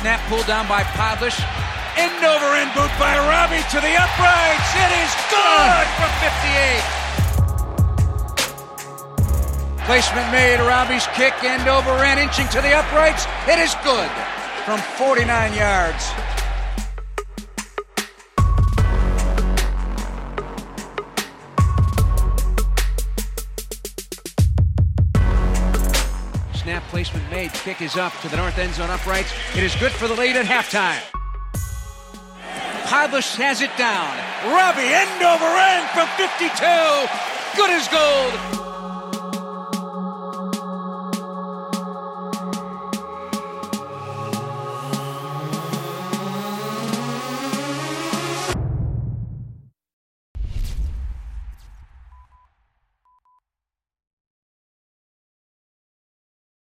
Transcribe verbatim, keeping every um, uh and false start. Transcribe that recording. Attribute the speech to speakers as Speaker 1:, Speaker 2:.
Speaker 1: snap pulled down by Podlish. End over end boot by Robbie to the uprights. It is good from fifty-eight. Placement made. Robbie's kick end over end inching to the uprights. It is good from forty-nine yards. Snap placement made. Kick is up to the north end zone uprights. It is good for the lead at halftime. Podlish has it down. Robbie end over end from fifty-two. Good as gold.